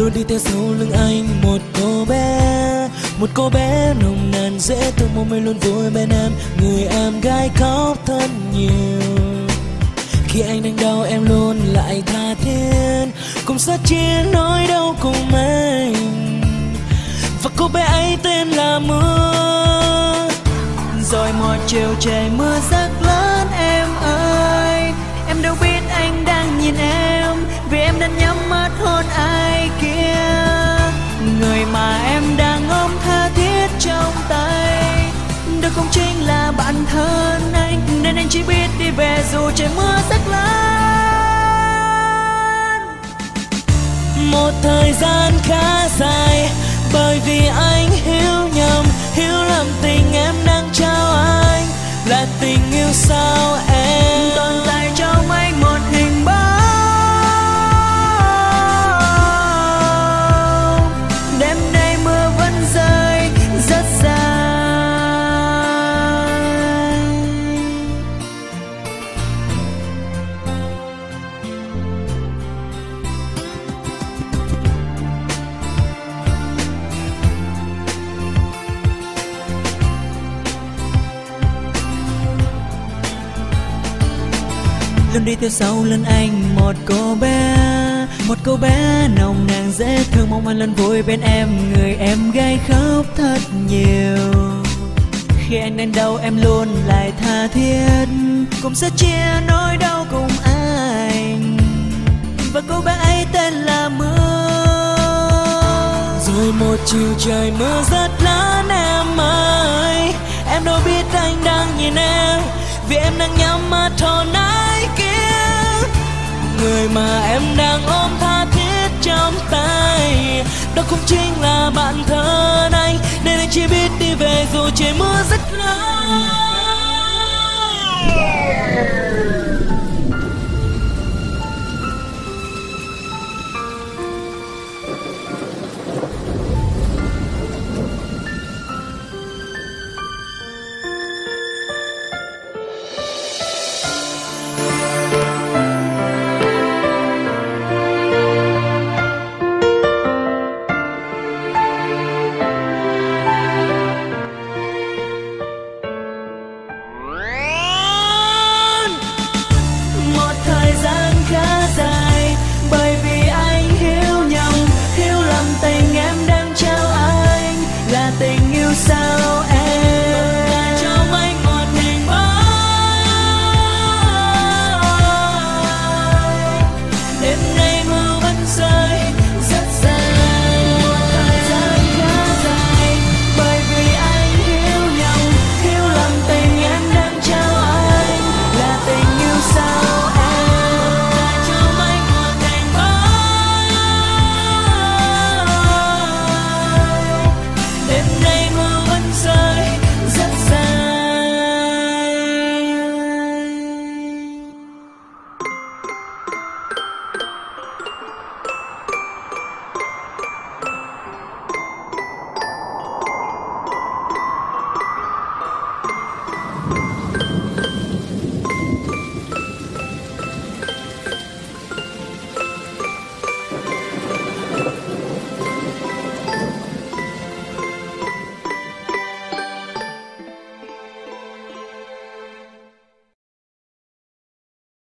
luôn đi theo sau lưng anh. Một cô bé nồng nàn dễ thương, mong mây luôn vui bên em, người em gái khóc thật nhiều. Khi anh đang đau em luôn lại tha thiết, cùng sát chia nỗi đau cùng anh. Và cô bé ấy tên là Mưa. Rồi một chiều trời mưa rất lớn em ơi, em đâu biết anh đang nhìn em, vì em đang nhắm mắt hôn ai kia. Người mà em đang ôm tha thiết trong tay, đâu không chính là bạn thân anh, nên anh chỉ biết đi về dù trời mưa rất lớn. Một thời gian khá dài, bởi vì anh hiểu nhầm, hiểu lầm tình em đang trao anh là tình yêu sao em. Tồn tại trong anh một hình bóng, đêm nay mưa vẫn rơi rất dài. Luôn đi theo sau lưng anh một cô bé nồng nàn dễ thương, mong anh lần vui bên em, người em gái khóc thật nhiều. Khi anh đang đau em luôn lại tha thiết, cùng sẽ chia nỗi đau cùng anh. Và cô bé ấy tên là Mưa. Rồi một chiều trời mưa rất lớn em ơi, em đâu biết anh đang nhìn em, vì em đang nhắm mắt hôn ai kia. Người mà em đang ôm tha thiết trong tay, đó cũng chính là bạn thân anh, nên anh chỉ biết đi về dù trời mưa rất lớn. Tình yêu sao